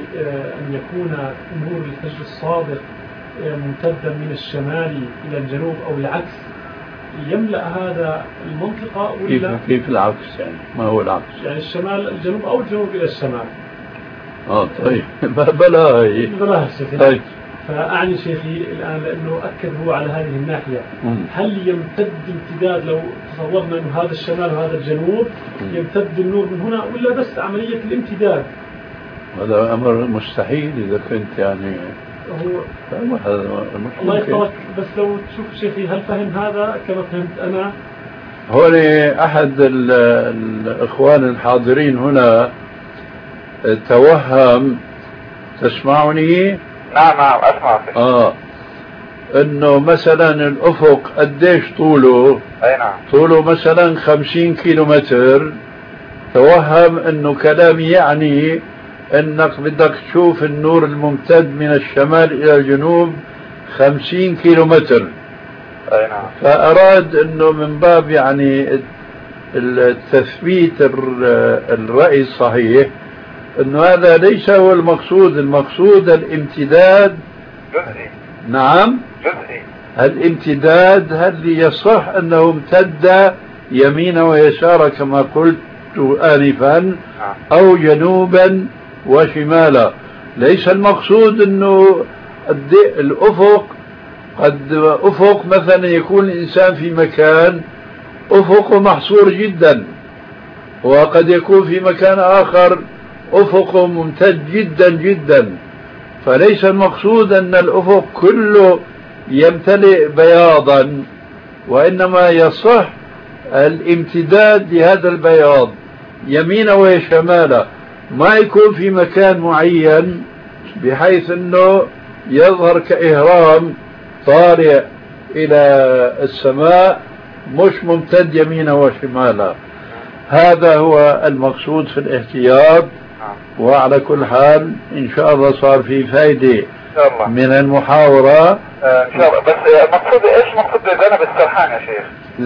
أن يكون نور الفجر الصادق ممتدا من الشمال إلى الجنوب أو العكس، يملأ هذا المنطقة ولا كيف العكس؟ يعني ما هو العكس؟ يعني الشمال الجنوب أو الجنوب إلى الشمال. طيب بلا طيب. فأعني شيخي الآن لأنه أكد هو على هذه الناحية، هل يمتد امتداد لو تصورنا أنه هذا الشمال وهذا الجنوب يمتد النور من هنا، ولا بس عملية الامتداد؟ هذا أمر مستحيل إذا كنت يعني هو الله يحفظك، بس لو تشوف شيخي هل فهم هذا كما فهمت أنا؟ هون أحد الإخوان الحاضرين هنا توهم، تسمعني؟ نعم أسمع. إنه مثلا الأفق قديش طوله؟ أي نعم. طوله مثلا 50 كيلومتر. توهم إنه كلامي يعني إنك بدك تشوف النور الممتد من الشمال إلى الجنوب 50 كيلومتر. أي نعم. فأراد إنه من باب يعني التثبيت الرأي الصحيح إنه هذا ليس هو المقصود. المقصود الامتداد جزئي. نعم جزئي. الامتداد هل يصح أنه امتد يمين ويسار كما قلت آنفا أو جنوبا وشمالا. ليس المقصود أنه الأفق قد أفق مثلا يكون الإنسان في مكان أفقه محصور جدا، وقد يكون في مكان آخر أفقه ممتد جدا جدا. فليس المقصود أن الأفق كله يمتلئ بياضا، وإنما يصح الامتداد لهذا البياض يمين وشمالا، ما يكون في مكان معين بحيث أنه يظهر كإهرام طالع إلى السماء مش ممتد يمين وشمالا. هذا هو المقصود في الاحتياط. وعلى كل حال إن شاء الله صار في فايدة من المحاورة إن شاء الله. بس مقصود إيش مقصود زينب السرحان يا شيخ؟